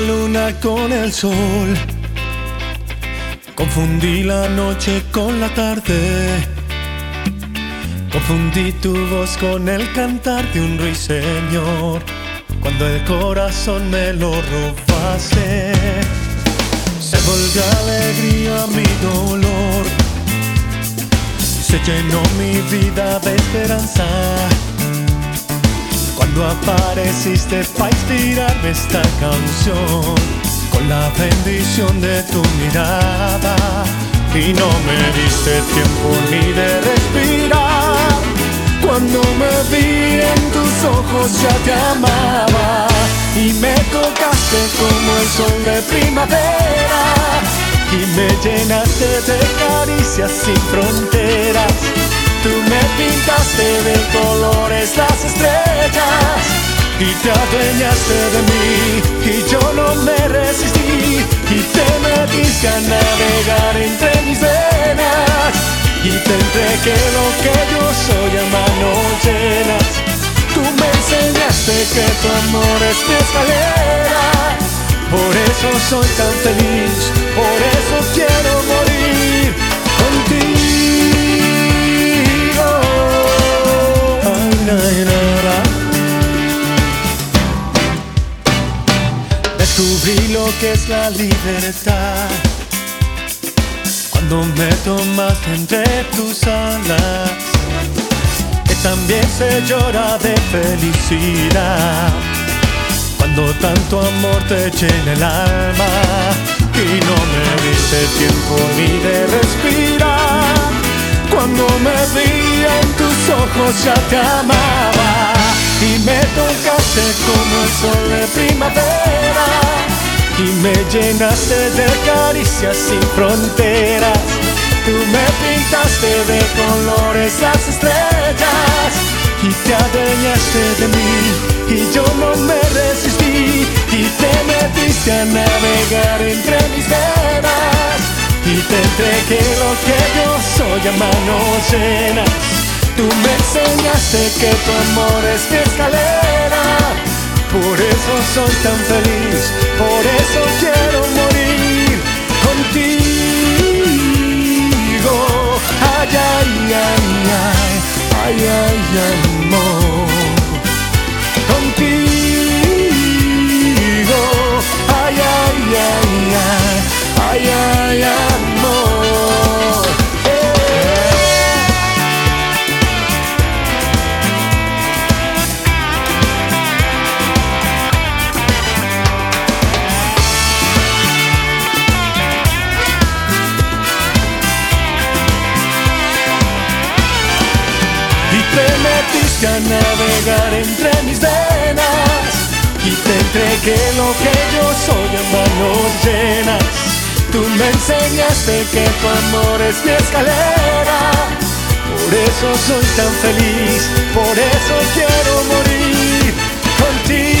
luna con el sol, confundí la noche con la tarde, confundí tu voz con el cantar de un ruiseñor. Cuando el corazón me lo robaste, se volvió alegría mi dolor, se llenó mi vida de esperanza. Cuando apareciste para inspirarme esta canción, con la bendición de tu mirada, y no me diste tiempo ni de respirar. Cuando me vi en tus ojos ya te amaba, y me tocaste como el sol de primavera, y me llenaste de caricias sin fronteras. Tú me pintaste de colores las estrellas y te adueñaste de mí, y yo no me resistí y te metiste a navegar entre mis venas, y te entregué lo que yo soy a manos llenas. Tú me enseñaste que tu amor es mi escalera, por eso soy tan feliz, por eso quiero morir contigo. Descubrí lo que es la libertad cuando me tomaste entre tus alas, que también se llora de felicidad cuando tanto amor te llena el alma, y no me diste tiempo ni de respirar. Cuando me vi en tus ojos ya te amaba, y me tocaste como el sol de primavera, y me llenaste de caricias sin fronteras. Tú me pintaste de colores las estrellas y te adueñaste de mí, y yo no me resistí y te metiste a navegar entre mis venas, y te entregué lo que yo soy a manos llenas. Tú me enseñaste que tu amor es mi escalera, por eso soy tan feliz, por eso quiero morir contigo. Ay, ay, ay, ay, ay, ay, amor. Contigo. Ay, ay, ay, ay, ay, ay, amor. Te metiste a navegar entre mis venas, y te entregué lo que yo soy a manos llenas. Tú me enseñaste que tu amor es mi escalera, por eso soy tan feliz, por eso quiero morir contigo.